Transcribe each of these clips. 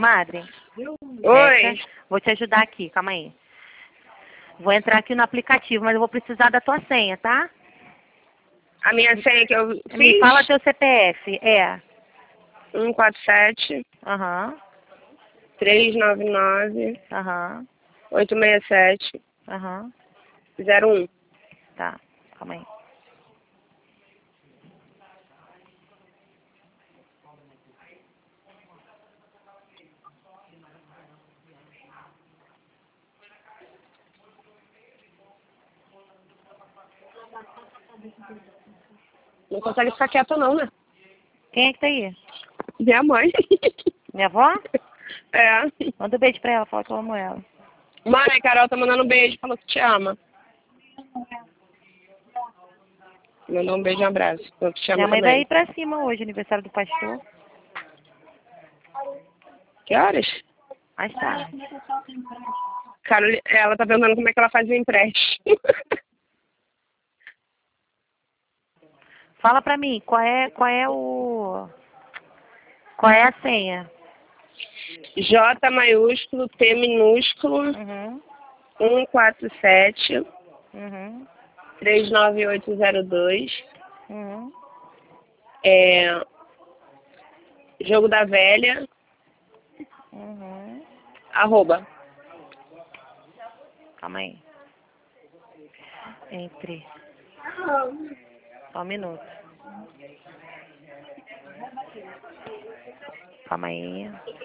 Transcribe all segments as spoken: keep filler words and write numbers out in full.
Comadre. Oi. Essa, vou te ajudar aqui, calma aí. Vou entrar aqui no aplicativo, mas eu vou precisar da tua senha, tá? A minha senha que eu fiz? Me fala teu C P F. É. um quatro sete, Aham. três nove nove, Aham. oito seis sete, Aham. zero um. Tá, calma aí. Não consegue ficar quieta não, né? Quem é que tá aí? Minha mãe. Minha avó? É. Manda um beijo pra ela, fala que eu amo ela. Mãe, a Carol tá mandando um beijo, falou que te ama. Mandou um beijo e um abraço. Falou que te ama Minha mãe vai também. ir pra cima hoje, aniversário do pastor. Que horas? Mais tarde. Carol, ela tá perguntando como é que ela faz o empréstimo. Fala pra mim, qual é, qual é o... Qual é a senha? J maiúsculo, T minúsculo, Uhum. um quatro sete, Uhum. três nove oito zero dois. Uhum. É, jogo da velha, Uhum. arroba. Calma aí. Entre. Só um minuto. Calma aí.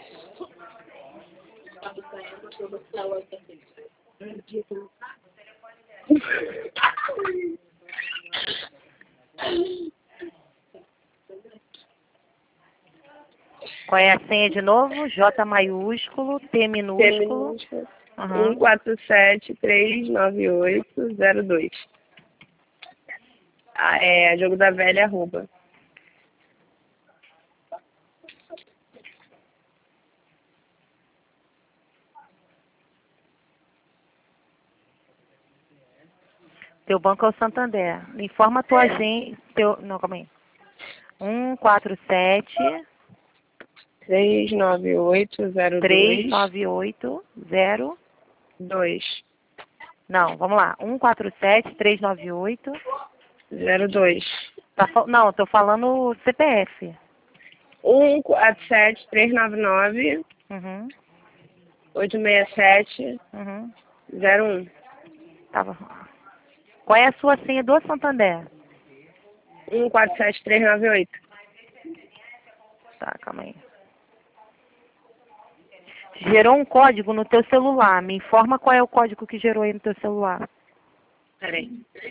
Qual é a senha de novo? J maiúsculo, T T minúsculo. minúsculo, um Uhum. quatro sete, três nove oito zero dois. Ah, é, jogo da velha, arroba. Teu banco é o Santander. Me informa a tua agência. Teu... Não, calma aí. um quatro sete, três nove oito zero três dois nove oito zero. dois Não, vamos lá. um quatro sete, três nove oito. zero dois. Tá, fal- não, tô falando C P F. um quatro sete, três nove nove, Uhum. oito seis sete, Uhum. zero um. Tava. Qual é a sua senha do Santander? um quatro sete, três nove oito. Tá, calma aí. Gerou um código no teu celular. Me informa qual é o código que gerou aí no teu celular. Peraí.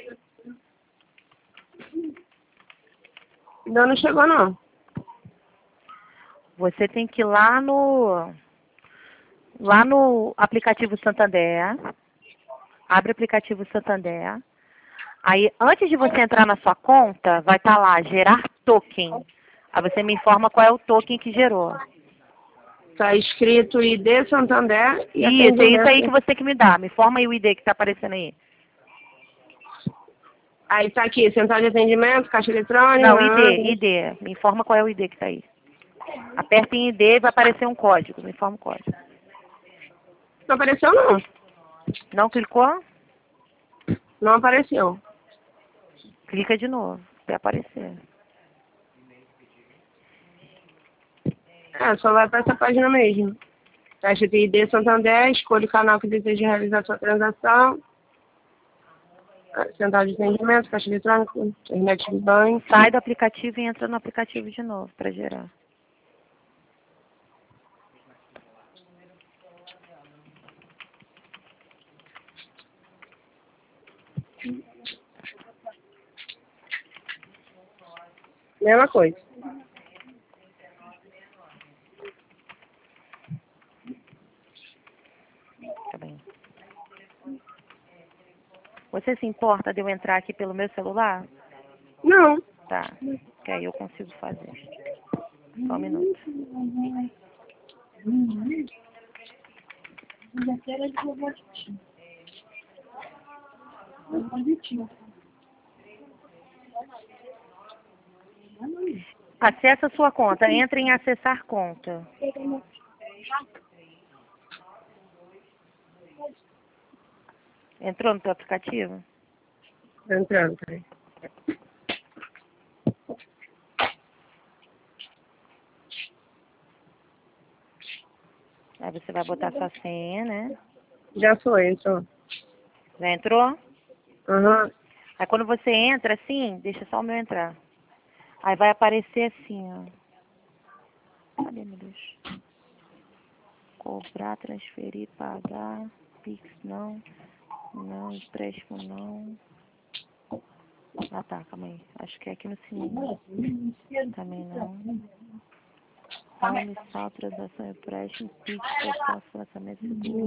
Ainda não chegou, não. Você tem que ir lá no lá no aplicativo Santander. Abre o aplicativo Santander. Aí, antes de você entrar na sua conta, vai estar lá, gerar token. Aí você me informa qual é o token que gerou. Tá escrito I D Santander e Isso, é isso aí que atendimento. você tem que me dá. Me informa aí o I D que está aparecendo aí. Aí tá aqui, central de atendimento, caixa eletrônica. Não, I D, I D. Me informa qual é o I D que está aí. Aperta em I D e vai aparecer um código. Me informa o código. Não apareceu, não. Não clicou? Não apareceu. Clica de novo. Vai aparecer. É, só vai para essa página mesmo. Caixa de I D Santander, escolha o canal que deseja realizar sua transação. Central de atendimento, caixa eletrônica, internet de banco. Sai do aplicativo e entra no aplicativo de novo para gerar. Mesma coisa. Tá bem. Você se importa de eu entrar aqui pelo meu celular? Não. Tá. Que aí eu consigo fazer. Só um minuto. Acessa a sua conta. Entra em acessar conta. Entrou no teu aplicativo? Tô entrando, peraí. Aí você vai botar sua senha, né? Já foi, entrou. Já entrou? Aham. Aí quando você entra assim, deixa só o meu entrar. Aí vai aparecer assim, ó. Cadê, meu Deus? Cobrar, transferir, pagar, Pix não, não, empréstimo não. Ah tá, calma aí. Acho que é aqui no sininho. Também não. Home, sal, transação, empréstimo, Pix, postal, financiamento seguro.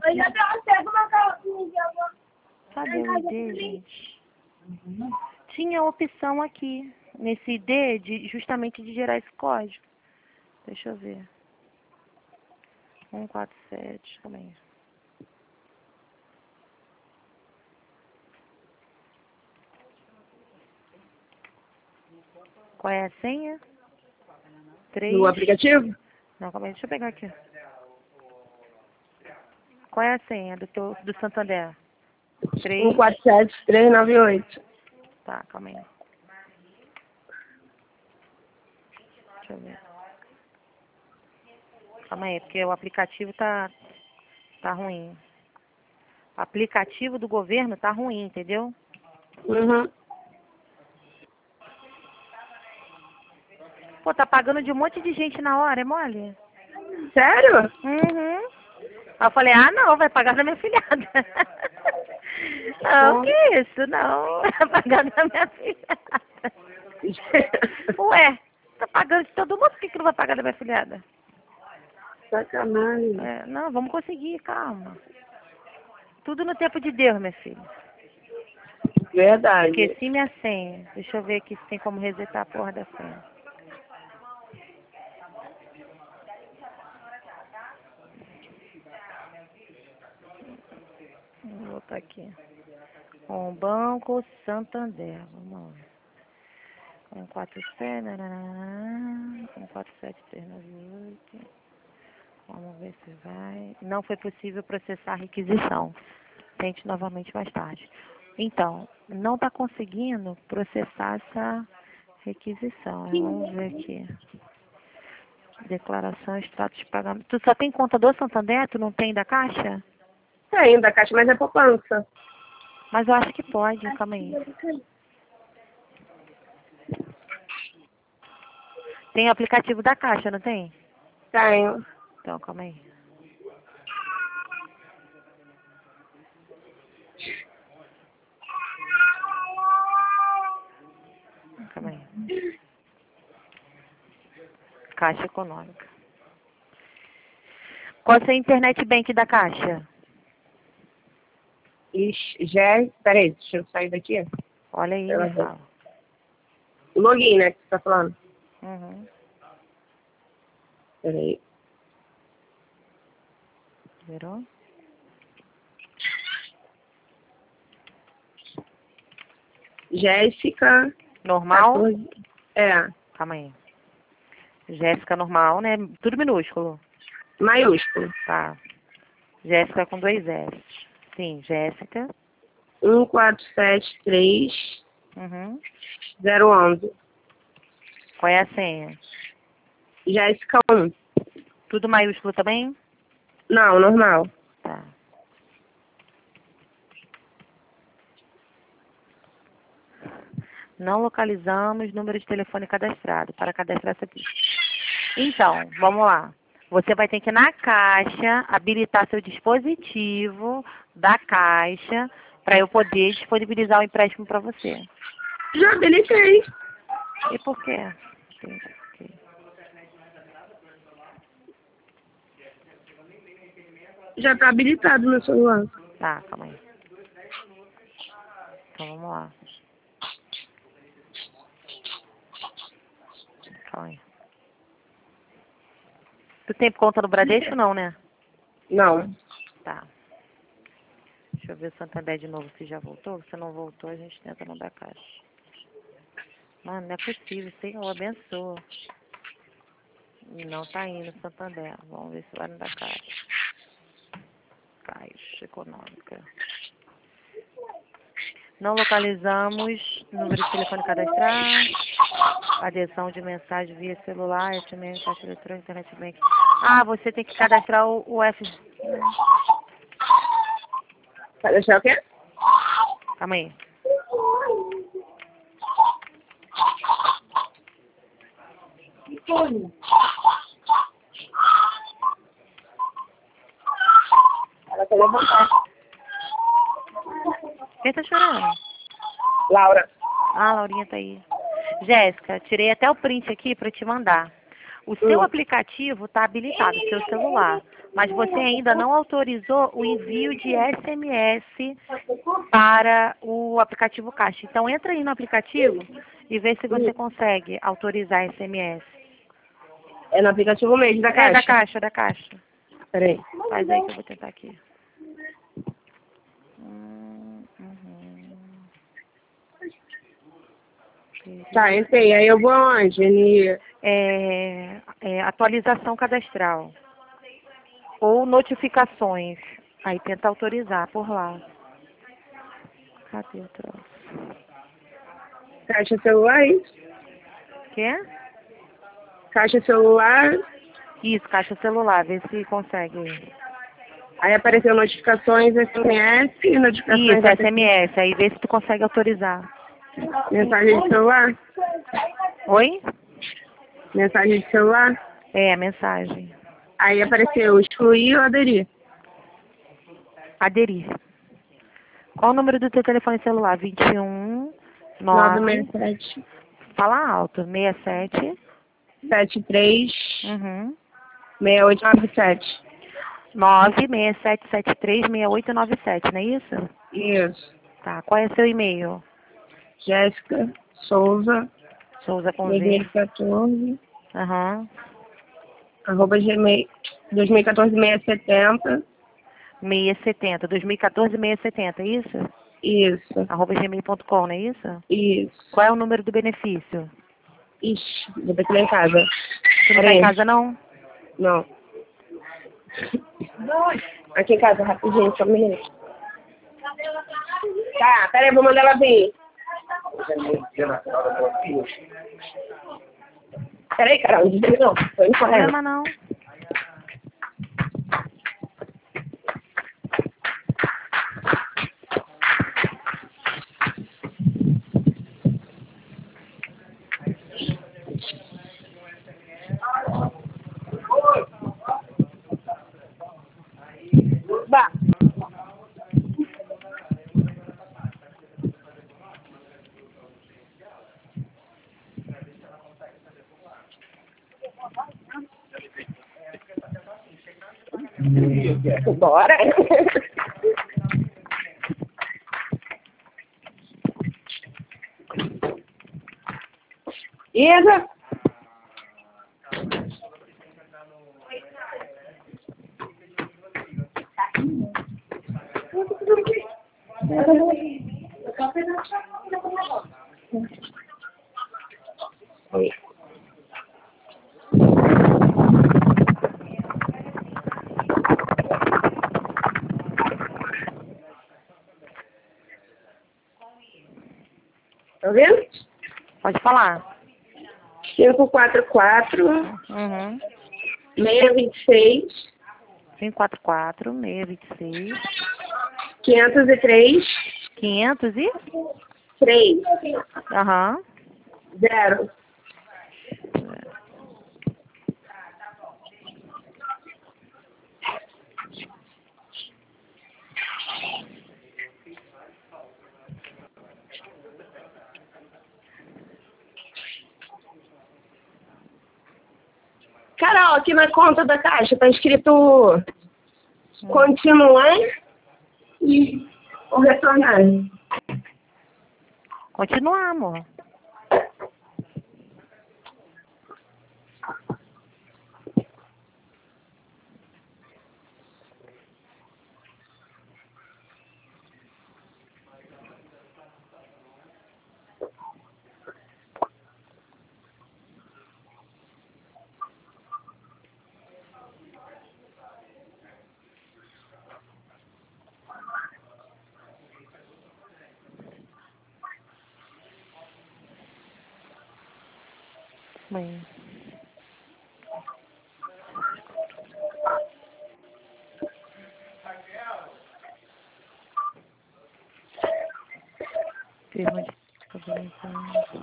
Cadê o I D, gente? Tinha a opção aqui, nesse I D, de, justamente de gerar esse código. Deixa eu ver. um quatro sete, calma aí. Qual é a senha? Três. No aplicativo? Não, calma aí, deixa eu pegar aqui. Qual é a senha do teu, do Santander? Três. um quatro sete, três nove oito. Tá, calma aí. Deixa eu ver. Calma aí, porque o aplicativo tá, tá ruim. O aplicativo do governo tá ruim, entendeu? Uhum. Pô, tá pagando de um monte de gente na hora, é mole? Sério? Uhum. Aí eu falei, ah não, vai pagar da minha filhada. Não, Bom. que isso? Não, vai pagar da minha filhada. Ué, tá pagando de todo mundo, por que, que não vai pagar da minha filhada? Sacanagem. É, não, vamos conseguir, calma. Tudo no tempo de Deus, minha filha. Verdade. Esqueci minha senha. Deixa eu ver aqui se tem como resetar a porra da senha. Vou botar aqui. Um Banco Santander. Vamos lá. um quatro sete, um quatro sete três nove oito. Vamos ver se vai. Não foi possível processar a requisição. Tente novamente mais tarde. Então, não está conseguindo processar essa requisição. Vamos ver aqui. Declaração, status de pagamento. Tu só tem conta do Santander? Tu não tem da Caixa? Tem, da Caixa, mas é poupança. Mas eu acho que pode. Calma aí. Tem o aplicativo da Caixa, não tem? Tenho. Então, calma aí. Calma aí. Caixa Econômica. Qual é a internet bank da Caixa? Ixi, já... Peraí, deixa eu sair daqui. Olha aí, Ela me fala. O login, né, que você tá falando. Uhum. Peraí. Virou? Jéssica. Normal? quatorze. É, Calma aí. Jéssica normal, né? Tudo minúsculo. maiúsculo. Tá. Jéssica com dois S. Sim, Jéssica. um quatro sete três Uhum. zero onze. Qual é a senha? Jéssica um. Tudo maiúsculo também? Não, normal. Tá. Não localizamos número de telefone cadastrado para cadastrar essa pista. Então, vamos lá. Você vai ter que ir na Caixa, habilitar seu dispositivo da Caixa para eu poder disponibilizar o empréstimo para você. Já habilitei. E por quê? Entendi. Ok. Já tá habilitado no celular. Tá, calma aí. Então vamos lá. Calma aí. Tu tem conta no Bradesco não, né? Não. Tá. Deixa eu ver o Santander de novo se já voltou. Se não voltou, a gente tenta no da Caixa. Mano, não é possível. Senhor, abençoa. Não tá indo, Santander. Vamos ver se vai no da Caixa. Caixa Econômica. Não localizamos número de telefone cadastrar. Adesão de mensagem via celular, S M S, caixa eletrônica, internet bank. Ah, você tem que cadastrar o, o F. Vai deixar o quê? Calma aí. Ela quer levantar. Quem tá chorando? Laura. Ah, a Laurinha tá aí. Jéssica, tirei até o print aqui para te mandar. O seu Hum. aplicativo está habilitado, seu celular, mas você ainda não autorizou o envio de S M S para o aplicativo Caixa. Então, entra aí no aplicativo e vê se você consegue autorizar S M S. É no aplicativo mesmo da É, Caixa. da Caixa, da Caixa. Peraí. Faz aí que eu vou tentar aqui. Hum, uhum. Tá, entrei. Aí eu vou aonde? N... É, é, atualização cadastral. Ou notificações. Aí tenta autorizar por lá. Cadê o troço? Caixa celular, isso? Quê? Caixa celular. Isso, caixa celular, vê se consegue. Aí apareceu notificações S M S e notificações Isso, A P C. S M S, aí vê se tu consegue autorizar. Mensagem de celular. Oi? Mensagem de celular. É, a mensagem. Aí apareceu excluir ou aderir. Aderir. Qual o número do teu telefone celular? vinte e um, nove nove, seis sete, fala alto, sessenta e sete, sete três, uhum, seis oito nove sete. nove seis sete sete três seis oito nove sete, não é isso? Isso. Tá, qual é seu e-mail? Jéssica Souza, Souza com dois mil Z. e quatorze, Aham. arroba gmail, dois mil e quatorze, seiscentos e setenta. seiscentos e setenta, dois mil e quatorze, seiscentos e setenta, é isso? Isso. Arroba gmail ponto com, não é isso? Isso. Qual é o número do benefício? Ixi, vou ter que ir lá em casa. Tu não tá em casa, não? Não. Aqui em casa, rapidinho, só um minuto. Tá, peraí, vou mandar ela vir. Peraí, Carol, não desliga não. Tô indo correndo. Problema não. Bah. Bora. Isa. Oi. Tá vendo? Pode falar. cinco quatro quatro, Uhum. seis dois seis, cinco quatro quatro, seis dois seis, quinhentos e três, quinhentos e? três, Aham. zero. Carol, aqui na conta da Caixa tá escrito continuar e ou retornar. Continuar, amor. Mãe. Firma de estabilidade.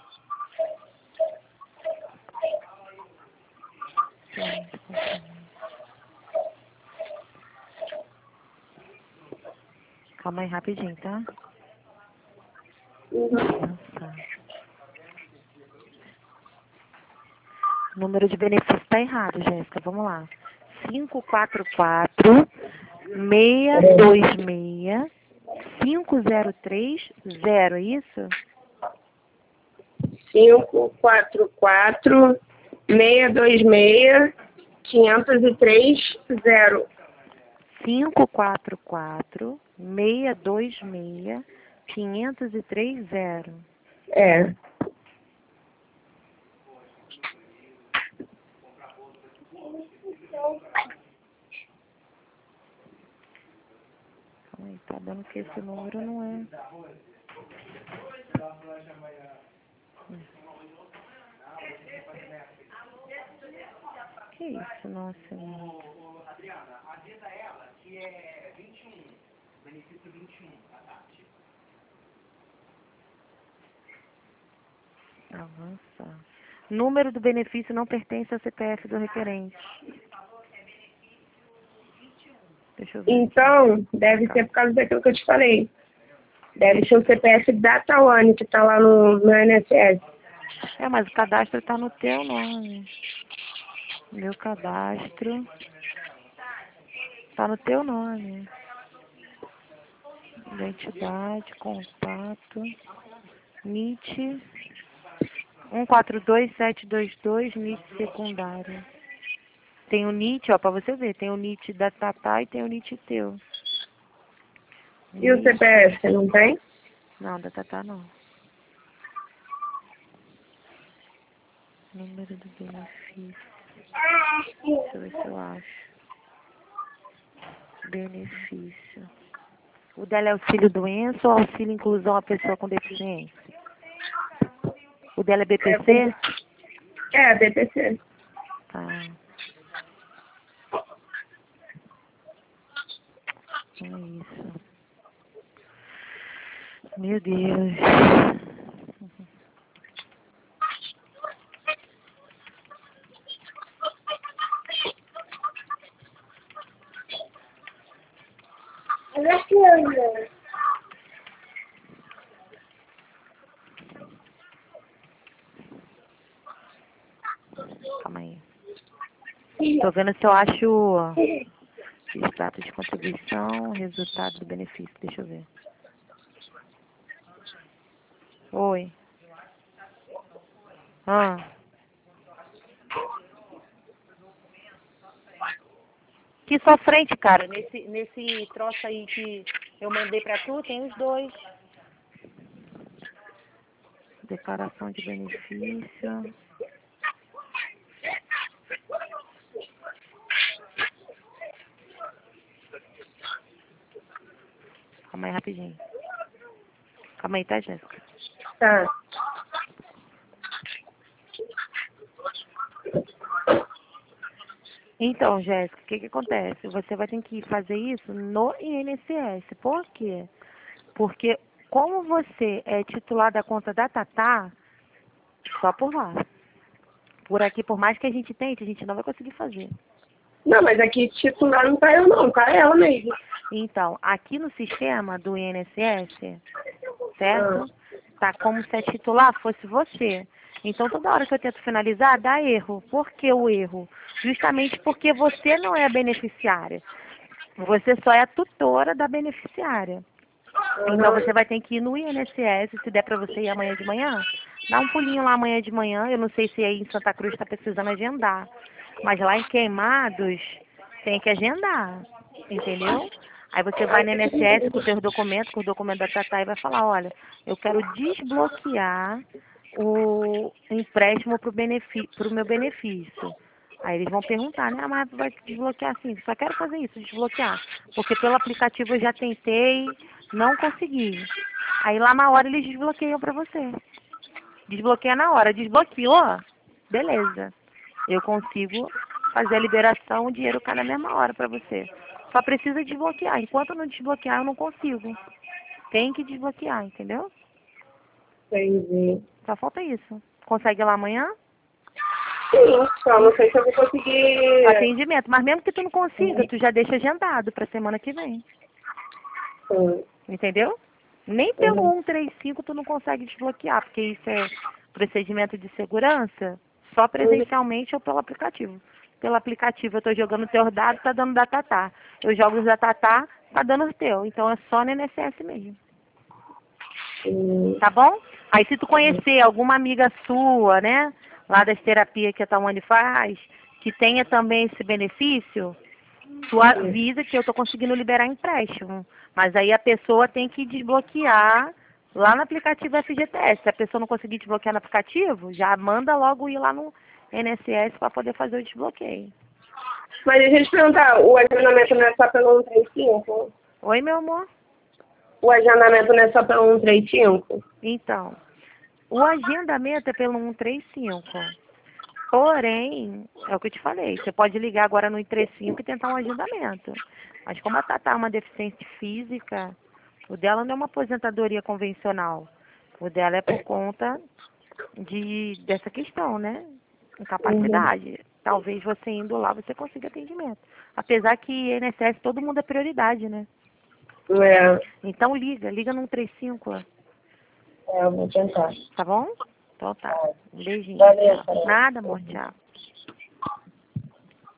Plano de compromisso. Calma aí rapidinho, tá? Uhum. Nossa. O número de benefício está errado, Jéssica. Vamos lá. cinco quatro quatro, seis dois seis, cinco zero três zero, é isso? cinco quatro quatro, seis dois seis, quinhentos e três, zero. cinco quatro quatro, seis dois seis, quinhentos e três zero. É. Calma aí, tá dando que esse número não é. Que isso, nossa. Avançar. Número do benefício não pertence ao C P F do requerente. Deixa eu ver. Então, deve ser por causa daquilo que eu te falei. Deve ser o C P F da Tawane, que tá lá no, no I N S S. É, mas o cadastro tá no teu nome. Meu cadastro tá no teu nome. Identidade, contato, N I T um quatro dois sete dois dois, N I T secundário. Tem o N I T, ó, pra você ver, tem o N I T da Tatá e tem o N I T teu. E o C P F, não tem? Não, da Tatá não. Número do benefício. Deixa eu ver se eu acho. Benefício. O dela é auxílio doença ou auxílio inclusão à pessoa com deficiência? O dela é B P C? É, B P C. Tá. É isso. Meu Deus. Calma aí. Tô vendo se eu acho status de contribuição, resultado do benefício. Deixa eu ver. Oi. Ah. Que sofrente, cara. Nesse, nesse troço aí que eu mandei pra tu, tem os dois. Declaração de benefício. Calma aí, rapidinho. Calma aí, tá, Jéssica? Tá. Então, Jéssica, o que que acontece? Você vai ter que fazer isso no I N S S. Por quê? Porque como você é titular da conta da Tatá, só por lá. Por aqui, por mais que a gente tente, a gente não vai conseguir fazer. Não, mas aqui titular não tá eu não, tá ela mesmo. Então, aqui no sistema do I N S S, certo? Tá como se a titular fosse você. Então, toda hora que eu tento finalizar, dá erro. Por que o erro? Justamente porque você não é a beneficiária. Você só é a tutora da beneficiária. Então, você vai ter que ir no I N S S, se der para você ir amanhã de manhã, dá um pulinho lá amanhã de manhã. Eu não sei se aí em Santa Cruz está precisando agendar, mas lá em Queimados tem que agendar, entendeu? Aí você vai no I N S S com os seus documentos, com o documento da Tatá e vai falar, olha, eu quero desbloquear o empréstimo para o meu benefício. Aí eles vão perguntar, né? Ah, mas vai desbloquear sim. Só quero fazer isso, desbloquear. Porque pelo aplicativo eu já tentei, não consegui. Aí lá na hora eles desbloqueiam para você. Desbloqueia na hora. Desbloqueou? beleza. Eu consigo fazer a liberação, o dinheiro cai na mesma hora para você. Só precisa desbloquear. Enquanto não desbloquear, eu não consigo. Tem que desbloquear, entendeu? Entendi. Só falta isso. Consegue ir lá amanhã? Sim, só não sei se eu vou conseguir... Atendimento. Mas mesmo que tu não consiga, tu já deixa agendado para semana que vem. Sim. Entendeu? Nem pelo Uhum. cento e trinta e cinco tu não consegue desbloquear, porque isso é procedimento de segurança, só presencialmente ou pelo aplicativo. Pelo aplicativo eu estou jogando teus dados, tá dando da Tatá. Eu jogo os da Tatá, tá dando os teus. Então é só no I N S S mesmo. Uhum. Tá bom? Aí se tu conhecer alguma amiga sua, né, lá das terapias que a Tawane faz, que tenha também esse benefício, tu avisa que eu estou conseguindo liberar empréstimo. Mas aí a pessoa tem que desbloquear lá no aplicativo F G T S. Se a pessoa não conseguir desbloquear no aplicativo, já manda logo ir lá no I N S S para poder fazer o desbloqueio. Mas deixa eu te perguntar, o agendamento não é só pelo cento e trinta e cinco? Oi, meu amor? O agendamento não é só pelo cento e trinta e cinco? Então, o agendamento é pelo cento e trinta e cinco. Porém, é o que eu te falei, você pode ligar agora no cento e trinta e cinco e tentar um agendamento. Mas como a Tatá é uma deficiência física, o dela não é uma aposentadoria convencional. O dela é por conta de, dessa questão, né? Uhum. Incapacidade. Talvez você indo lá você consiga atendimento. Apesar que I N S S todo mundo é prioridade, né? É, Então liga, liga no cento e trinta e cinco, é, eu vou tentar. tá bom? Então tá. Um beijinho, Valeu, tchau. Carol. Nada, amor, tchau.